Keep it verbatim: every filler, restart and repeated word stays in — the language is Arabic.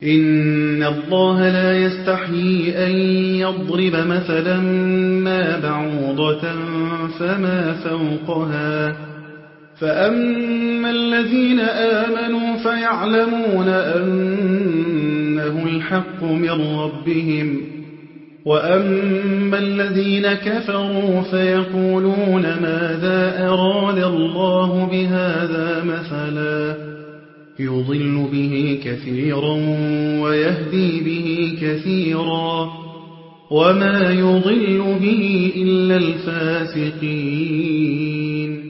إن الله لا يستحيي أن يضرب مثلا ما بعوضة فما فوقها فأما الذين آمنوا فيعلمون أنه الحق من ربهم وأما الذين كفروا فيقولون ماذا أراد الله بهذا مثلا يضل به كثيرا ويهدي به كثيرا وما يضل به إلا الفاسقين